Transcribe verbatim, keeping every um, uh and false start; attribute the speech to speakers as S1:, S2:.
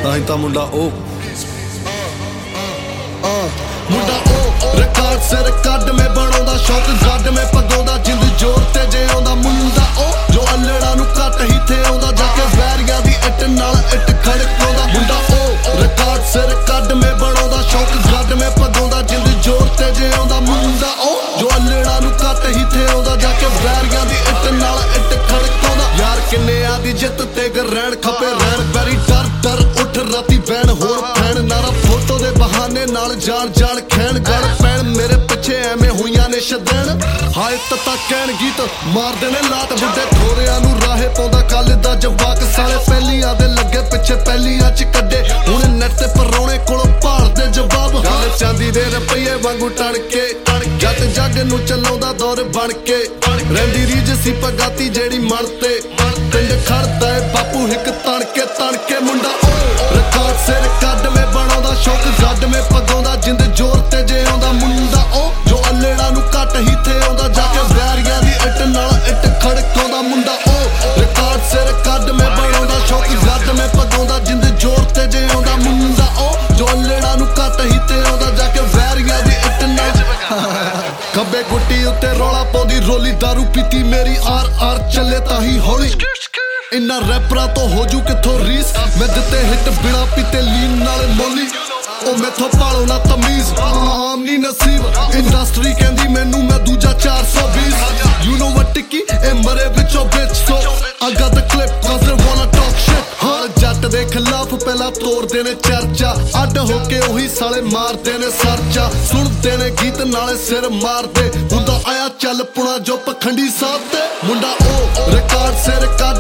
S1: ਤਾਂ ਹੀ ਤਾਂ ਮੁੰਡਾ ਉਹ
S2: ਮੁੰਡਾ ਉਹ ਰਿਕਾਰਡ ਸਿਰ ਕੱਢ ਮੈਂ ਬਣਾਉਂਦਾ ਸ਼ੌਕ ਗੱਡ ਮੈਂ ਪਗਾਉਂਦਾ ਜਿੰਦ ਜੋਰ ਤੇ ਜੇ ਆਉਂਦਾ ਮੁੰਡਾ ਉਹ ਜੋ ਅਲੜਾ ਨੂੰ ਘੱਟ ਹੀ ਥੇ ਆਉਂਦਾ ਜਾ ਕੇ ਵੈਰੀਆਂ ਦੀ ਇੱਟ ਨਾਲ ਇੱਟ ਖੜਕਾਉਂਦਾ ਮੁੰਡਾ ਉਹ ਰਿਕਾਰਡ ਸਿਰ ਕੱਢ ਮੈਂ ਬਣਾਉਂਦਾ ਸ਼ੌਕ ਗੱਡ ਮੈਂ ਪਗਾਉਂਦਾ ਜਿੰਦ ਜੋਰ ਤੇ ਜੇ ਆਉਂਦਾ ਮੁੰਡਾ ਉਹ ਜੋ ਅਲੜਾ ਨੂੰ ਘੱਟ ਹੀ ਥੇ ਆਉਂਦਾ ਜਾ ਕੇ ਵੈਰੀਆਂ ਦੀ ਇੱਟ ਨਾਲ ਇੱਟ ਖੜਕਾਉਂਦਾ ਯਾਰ ਕਿੰਨੇ ਆ ਦੀ ਜਿੱਤ ਤੇ ਗਰੈਣ ਖਪੇ ਰਹਿਣ ਬੈਰੀ ਡਰ ਡਰ ਉੱਠ ਰਾਤੀ ਬੈਣ ਹੋਰ ਫੈਣ ਨਾਰਾ ਫੋਟੋ ਦੇ ਬਹਾਨੇ ਨਾਲ ਜਾਣ ਜਾਣ ਖੈਣ ਗੜ ਪੈਣ ਮੇਰੇ ਪਿੱਛੇ ਐਵੇਂ ਹੋਈਆਂ ਨੇ ਸ਼ਦੈਣ ਹਾਏ ਤਤਾ ਕਹਿਣ ਗੀਤ ਮਾਰਦੇ ਨੇ ਲਾਟ ਬੁੱਢੇ ਠੋਰਿਆਂ ਨੂੰ ਰਾਹੇ ਪਾਉਂਦਾ ਕੱਲ ਦਾ ਜਵਾਕ ਸਾਲੇ ਪਹਿਲੀਆਂ ਦੇ ਲੱਗੇ ਪਿੱਛੇ ਪਹਿਲੀਆਂ ਚ ਕੱਢੇ ਹੁਣ ਨੈਟ ਤੇ ਪਰੌਣੇ ਕੋਲੋਂ ਭਾਲਦੇ ਜਵਾਬ ਗੱਲ ਚਾਂਦੀ ਦੇ ਰੁਪਈਏ ਵਾਂਗੂ ਟਣ ਕੇ ਜੱਟ ਜੱਗ ਨੂੰ ਚਲਾਉਂਦਾ ਦੌਰ ਬਣ ਕੇ ਰਹਿੰਦੀ ਰੀਜ ਸੀ ਪਗਾਤੀ ਜਿਹੜੀ ਮਨ ਤੇ ਪਿੰਡ ਖੜਦਾ ਏ ਬਾਪੂ ਹਿੱਕ ਤਣ ਕੇ ਤਣ ਕੇ ਮੁੰਡਾ ਉਹ ਰਿਕਾਰਡ ਸਿਰ ਕੱਢ ਮੈਂ ਬਣਾਉਂਦਾ ਸ਼ੌਕ ਗੱਡ ਮੈਂ ਪਗਾਉਂਦਾ ਜਿੰਦ ਜੋਰ ਤੇ ਜੇ ਆਉਂਦਾ ਮੁੰਡਾ ਉਹ ਜੋ ਅਲੜਾ ਨੂੰ ਘੱਟ ਹੀ ਥੇ ਆਉਂਦਾ ਜਾ ਕੇ ਵੈਰੀਆਂ ਦੀ ਇੱਟ ਨਾਲ ਇੱਟ ਖੜਕਾਉਂਦਾ ਮੁੰਡਾ ਉਹ ਰਿਕਾਰਡ ਸਿਰ ਕੱਢ ਮੈਂ ਬਣਾਉਂਦਾ ਸ਼ੌਕ ਗੱਡ ਮੈਂ ਪਗਾਉਂਦਾ ਜਿੰਦ ਜੋਰ ਤੇ ਜੇ ਆਉਂਦਾ ਮੁੰਡਾ ਉਹ ਜੋ ਅਲੜਾ ਨੂੰ ਘੱਟ ਹੀ ਥੇ ਆਉਂਦਾ ਜਾ ਕੇ ਵੈਰੀਆਂ ਦੀ ਇੱਟ ਨਾਲ ਖੱਬੇ ਗੁੱਟੀ ਉੱਤੇ ਰੌਲਾ ਪਾਉਂਦੀ ਰੋਲੀ ਦਾਰੂ ਪੀਤੀ ਮੇਰੀ ਆਰ ਆਰ ਚੱਲੇ ਤਾਂ ਹੀ ਹੌਲੀ ਇੰਨਾ ਰੈਪਰਾਂ ਤੋਂ ਹੋ ਜੂ ਕਿੱਥੋਂ ਰੀਸ ਮੈਂ ਦਿੱਤੇ ਹਿੱਟ ਬਿਨਾ ਪੀਤੇ ਲੀਨ ਨਾਲ ਮੋਲੀ ਉਹ ਮੈਥੋਂ ਪਾਲੋ ਨਾ ਤਮੀਜ਼ ਆਮ ਨੀ ਨਸੀਬ ਇੰਡਸਟਰੀ ਕਹਿੰਦੀ ਮੈਨੂੰ ਮੈਂ ਦੂਜਾ ਚਾਰ ਸੌ ਵੀਹ ਯੂ ਨੋ ਵਟ ਟਿੱਕੀ ਇਹ ਮਰੇ ਵਿੱਚੋਂ ਵਿੱਚ ਸੋ I got the clip cause they wanna talk shit ਹਾਂ ਜੱਟ ਦੇ ਖਿਲਾਫ ਪਹਿਲਾਂ ਤੋੜਦੇ ਨੇ ਚਰਚਾ ਅੱਡ ਹੋ ਕੇ ਉਹੀ ਸਾਲੇ ਮਾਰਦੇ ਨੇ ਸਰਚਾ ਸੁਣਦੇ ਨੇ ਗੀਤ ਨਾਲੇ ਸਿਰ ਮਾਰਦੇ ਹੁੰਦਾ ਆਇਆ ਚੱਲ ਪੁਣਾ ਜੋ ਪਖੰਡੀ ਸਾਹਿਬ ਤੇ ਮੁੰਡਾ ਉਹ ਰਿਕਾਰਡ ਸਿਰ